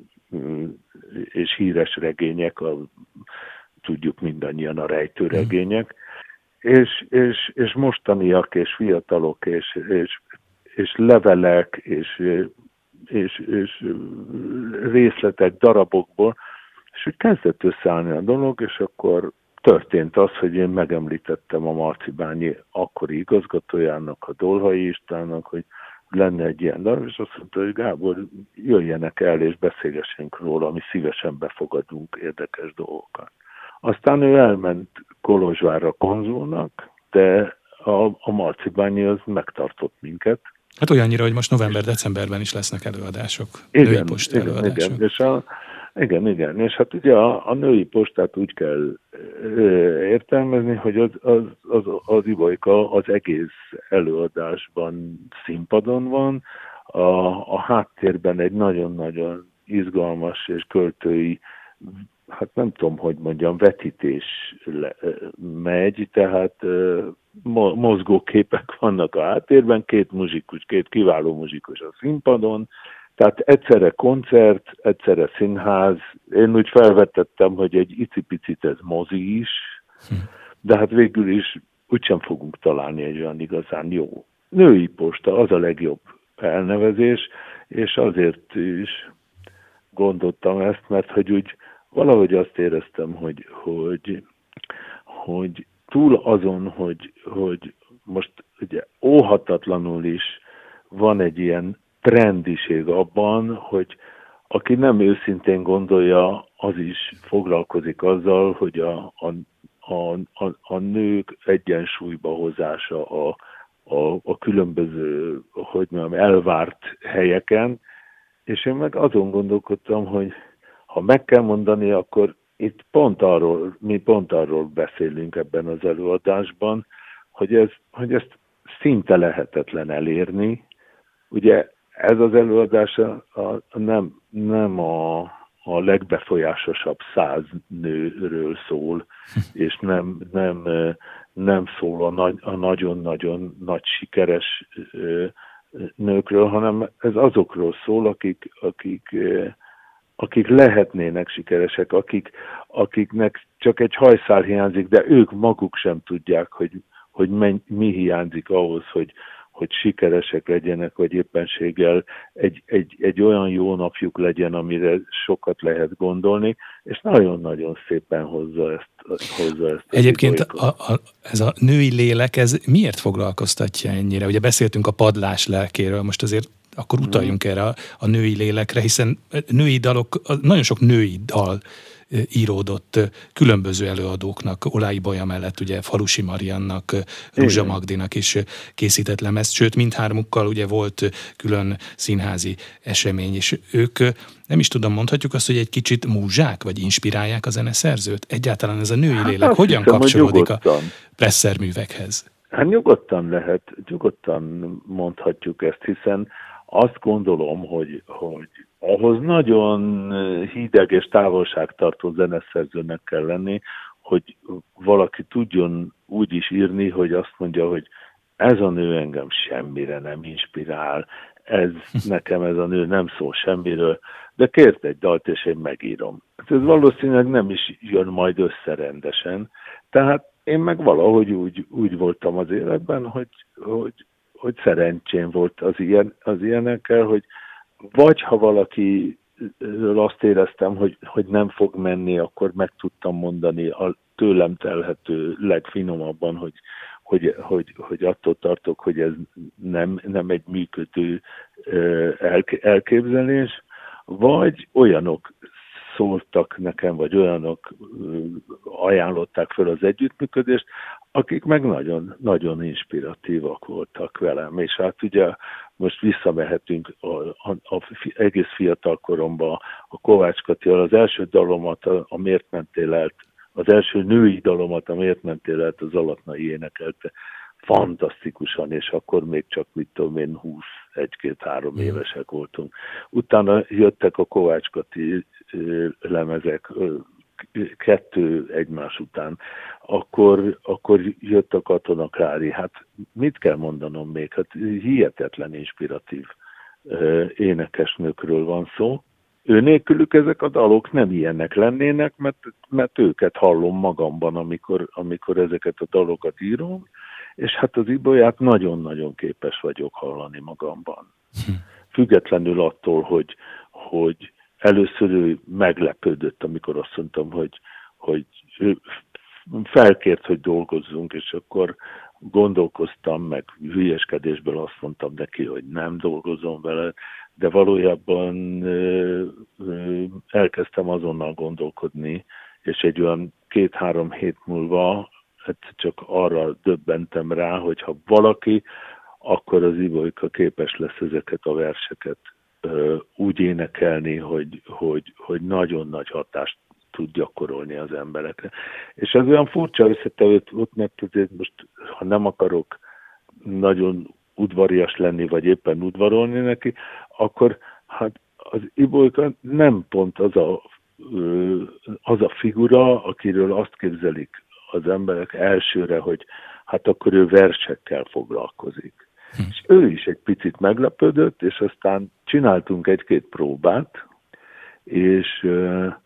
és híres regények, tudjuk mindannyian a rejtőregények, és mostaniak, és fiatalok, és levelek, és részletek darabokból, és úgy kezdett összeállni a dolog, és akkor történt az, hogy én megemlítettem a Marcibányi akkori igazgatójának, a Dolhai Istvánnak, hogy lenne egy ilyen darab, és azt mondta, hogy Gábor, jöjjenek el, és beszélgessünk róla, mi szívesen befogadunk érdekes dolgokat. Aztán ő elment Kolozsvárra konzulnak, de a Marcibányi az megtartott minket. Hát olyannyira, hogy most november-decemberben is lesznek előadások. Női Posta előadások. Igen, és hát ugye a Női Postát úgy kell értelmezni, hogy az Ibolyka az egész előadásban színpadon van, a háttérben egy nagyon-nagyon izgalmas és költői, hát nem tudom, hogy mondjam, vetítés megy, tehát mozgóképek vannak a háttérben, két kiváló muzsikus a színpadon, tehát egyszerre koncert, egyszerre színház. Én úgy felvetettem, hogy egy icipicit ez mozi is, de hát végül is úgysem fogunk találni egy olyan igazán jó. Női posta az a legjobb elnevezés, és azért is gondoltam ezt, mert hogy úgy valahogy azt éreztem, hogy túl azon, hogy most ugye óhatatlanul is van egy ilyen trendiség abban, hogy aki nem őszintén gondolja, az is foglalkozik azzal, hogy a nők egyensúlyba hozása a különböző, hogy mondjam, elvárt helyeken, és én meg azon gondolkodtam, hogy ha meg kell mondani, akkor itt mi pont arról beszélünk ebben az előadásban, hogy ezt szinte lehetetlen elérni. Ugye ez az előadás nem a legbefolyásosabb 100 nőről szól, és nem szól a nagyon-nagyon nagy sikeres nőkről, hanem ez azokról szól, akik lehetnének sikeresek, akiknek csak egy hajszál hiányzik, de ők maguk sem tudják, hogy mi hiányzik ahhoz, hogy sikeresek legyenek, vagy éppenséggel egy olyan jó napjuk legyen, amire sokat lehet gondolni, és nagyon-nagyon szépen hozza ezt. Egyébként ez a női lélek, ez miért foglalkoztatja ennyire? Ugye beszéltünk a padlás lelkéről, most azért akkor utaljunk erre a női lélekre, hiszen női dalok, nagyon sok női dal íródott különböző előadóknak, Olái Bolya mellett ugye Falusi Mariannak, Ruzsa Magdinak is készített lemezt, sőt mindhármukkal ugye volt külön színházi esemény, és ők, nem is tudom, mondhatjuk azt, hogy egy kicsit múzsák, vagy inspirálják a zeneszerzőt? Egyáltalán ez a női lélek hogyan kapcsolódik a Presser művekhez? Hát nyugodtan mondhatjuk ezt, hiszen azt gondolom, hogy ahhoz nagyon hideg és távolságtartó zeneszerzőnek kell lenni, hogy valaki tudjon úgy is írni, hogy azt mondja, hogy ez a nő engem semmire nem inspirál, nekem ez a nő nem szól semmiről, de kért egy dalt, és én megírom. Ez valószínűleg nem is jön majd össze rendesen, tehát én meg valahogy úgy voltam az életben, hogy szerencsém volt az ilyenekkel, hogy vagy ha valakiről azt éreztem, hogy nem fog menni, akkor meg tudtam mondani a tőlem telhető legfinomabban, hogy attól tartok, hogy ez nem egy működő elképzelés, vagy olyanok szóltak nekem, vagy olyanok ajánlották fel az együttműködést, akik meg nagyon, nagyon inspiratívak voltak velem. És hát ugye most visszamehetünk egész fiatal koromban a Kovács Kattival, az első dalomat, a Miért mentél el, az első női dalomat, a Miért mentél el, az Alatnai énekelte fantasztikusan, és akkor még csak, 1-2-3 évesek voltunk. Utána jöttek a Kovács Katti lemezek, 2 egymás után. Akkor jött a Katona Klári. Hát mit kell mondanom még? Hát hihetetlen inspiratív énekesnőkről van szó. Ő nélkülük ezek a dalok nem ilyenek lennének, mert őket hallom magamban, amikor ezeket a dalokat írom, és hát az Ibolyát nagyon-nagyon képes vagyok hallani magamban. Függetlenül attól, hogy először ő meglepődött, amikor azt mondtam, hogy ő felkért, hogy dolgozzunk, és akkor gondolkoztam, meg hülyeskedésből azt mondtam neki, hogy nem dolgozom vele, de valójában elkezdtem azonnal gondolkodni, és egy olyan 2-3 hét múlva csak arra döbbentem rá, hogy ha valaki, akkor az Ibolyka képes lesz ezeket a verseket úgy énekelni, hogy nagyon nagy hatást tud gyakorolni az emberekre. És ez olyan furcsa összetevőt volt, mert azért most, ha nem akarok nagyon udvarias lenni, vagy éppen udvarolni neki, akkor hát az Ibolyka nem pont az a figura, akiről azt képzelik az emberek elsőre, hogy hát akkor ő versekkel foglalkozik. És ő is egy picit meglepődött, és aztán csináltunk 1-2 próbát, és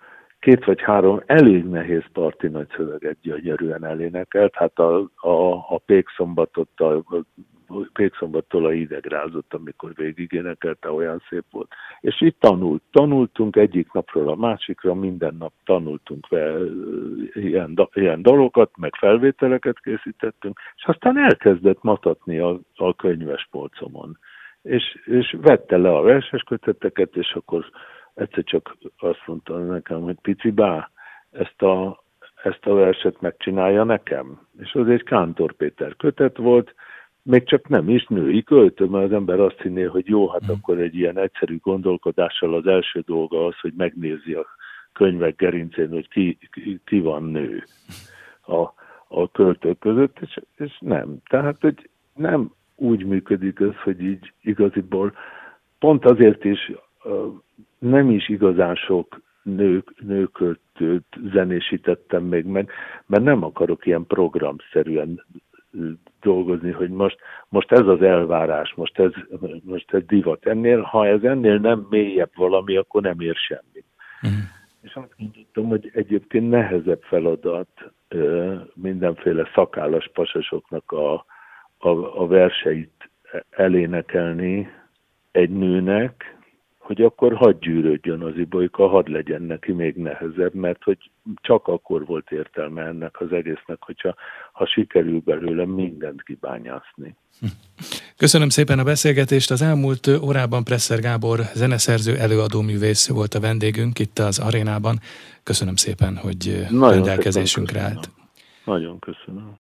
2 vagy 3 elég nehéz parti nagyszöveget gyönyörűen elénekelt, hát a Pékszombattól a idegrázott, amikor végig énekelte, olyan szép volt. És itt tanultunk egyik napról a másikra, minden nap tanultunk ilyen dalokat, meg felvételeket készítettünk, és aztán elkezdett matatni a könyves polcomon. És vette le a verses köteteket, és akkor egyszer csak azt mondta nekem, hogy pici bá, ezt a verset megcsinálja nekem. És az egy Kántor Péter kötet volt, még csak nem is női költő, mert az ember azt hinné, hogy jó, hát akkor egy ilyen egyszerű gondolkodással az első dolga az, hogy megnézi a könyvek gerincén, hogy ki van nő a költők között, és nem. Tehát, hogy nem úgy működik ez, hogy így igaziból pont azért is nem is igazán sok nőköltőt zenésítettem még meg, mert nem akarok ilyen programszerűen dolgozni, hogy most ez az elvárás, most ez divat. Ha ez ennél nem mélyebb valami, akkor nem ér semmit. És azt gondoltam, hogy egyébként nehezebb feladat mindenféle szakállas pasasoknak a verseit elénekelni egy nőnek, hogy akkor hadd gyűrődjön az Ibolyka, hadd legyen neki még nehezebb, mert hogy csak akkor volt értelme ennek az egésznek, ha sikerül belőle mindent kibányászni. Köszönöm szépen a beszélgetést. Az elmúlt órában Presser Gábor zeneszerző, előadóművész volt a vendégünk itt az arénában. Köszönöm szépen, hogy rendelkezésünkre állt. Nagyon köszönöm.